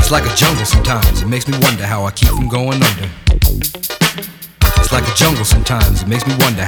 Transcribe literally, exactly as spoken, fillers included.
It's like a jungle sometimes, it makes me wonder how I keep from going under. It's like a jungle sometimes, it makes me wonder